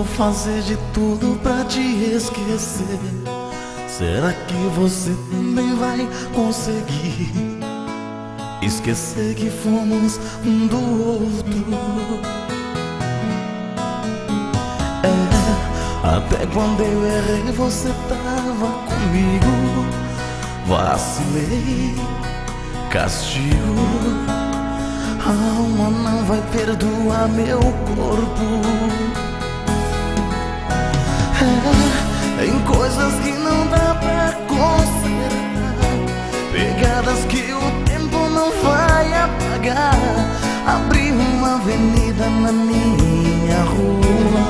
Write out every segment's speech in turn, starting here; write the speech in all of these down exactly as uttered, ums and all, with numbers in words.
fazer de tudo pra te esquecer. Será que você também vai conseguir esquecer que fomos um do outro? É, até quando eu errei você tava comigo. Vacilei, castigo. A alma não vai perdoar meu corpo. É, em coisas que não dá pra consertar, pegadas que o tempo não vai apagar. Abri uma avenida na minha rua.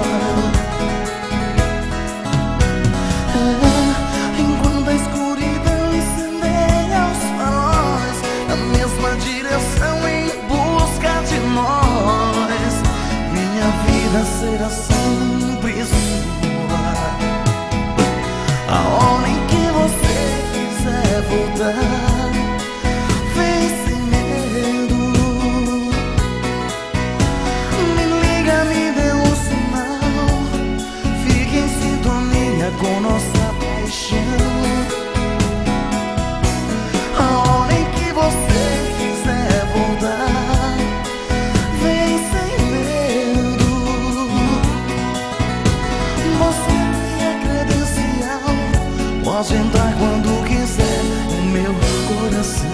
É, enquanto a escuridão incendeia os faróis, na mesma direção em busca de nós, minha vida será sempre sua. A hora em que você quiser voltar, vem sem medo. Me liga, me dê um sinal. Fique em sintonia com nossa paixão. A hora em que você quiser voltar, vem sem medo. Você tem a credencial, pode entrar quando quiser no meu coração.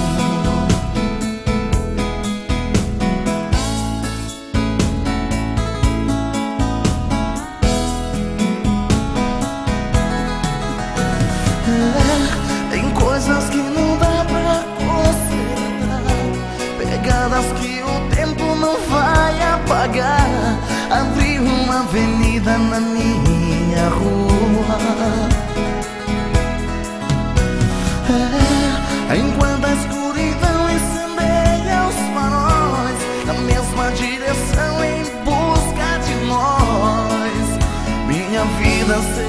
É, tem coisas que não dá pra consertar, pegadas que o tempo não vai apagar. Abri uma avenida na minha rua. É, enquanto a escuridão incendeia os faróis, na mesma direção em busca de nós, minha vida será